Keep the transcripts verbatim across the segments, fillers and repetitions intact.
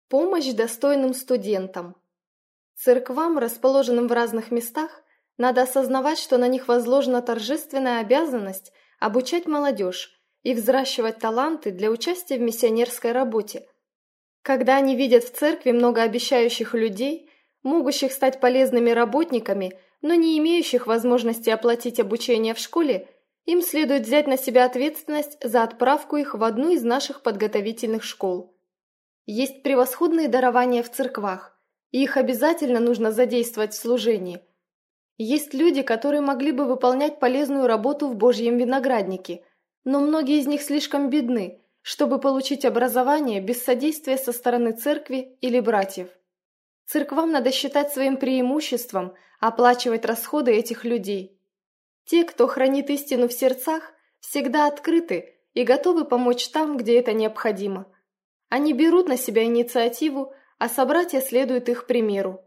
Помощь достойным студентам. Церквам, расположенным в разных местах, надо осознавать, что на них возложена торжественная обязанность обучать молодежь и взращивать таланты для участия в миссионерской работе. Когда они видят в церкви многообещающих людей, могущих стать полезными работниками, но не имеющих возможности оплатить обучение в школе, им следует взять на себя ответственность за отправку их в одну из наших подготовительных школ. Есть превосходные дарования в церквах, и их обязательно нужно задействовать в служении. Есть люди, которые могли бы выполнять полезную работу в Божьем винограднике, но многие из них слишком бедны, чтобы получить образование без содействия со стороны церкви или братьев. Церквам надо считать своим преимуществом оплачивать расходы этих людей. Те, кто хранит истину в сердцах, всегда открыты и готовы помочь там, где это необходимо. Они берут на себя инициативу, а собратья следуют их примеру.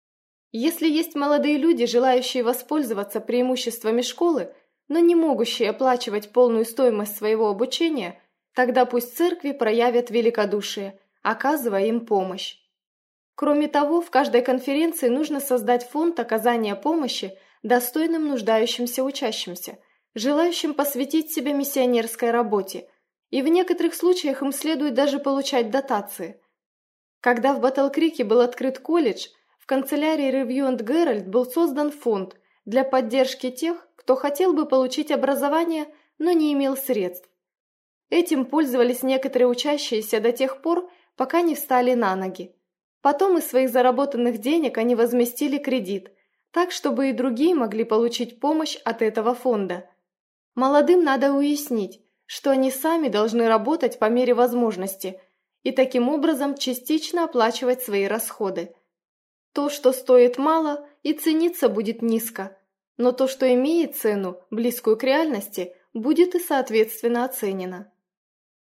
Если есть молодые люди, желающие воспользоваться преимуществами школы, но не могущие оплачивать полную стоимость своего обучения, тогда пусть церкви проявят великодушие, оказывая им помощь. Кроме того, в каждой конференции нужно создать фонд оказания помощи достойным нуждающимся учащимся, желающим посвятить себя миссионерской работе, и в некоторых случаях им следует даже получать дотации. Когда в Батл-Крике был открыт колледж, в канцелярии Review энд Herald был создан фонд для поддержки тех, кто хотел бы получить образование, но не имел средств. Этим пользовались некоторые учащиеся до тех пор, пока не встали на ноги. Потом из своих заработанных денег они возместили кредит, так, чтобы и другие могли получить помощь от этого фонда. Молодым надо уяснить, что они сами должны работать по мере возможности и таким образом частично оплачивать свои расходы. То, что стоит мало, и цениться будет низко, но то, что имеет цену, близкую к реальности, будет и соответственно оценено.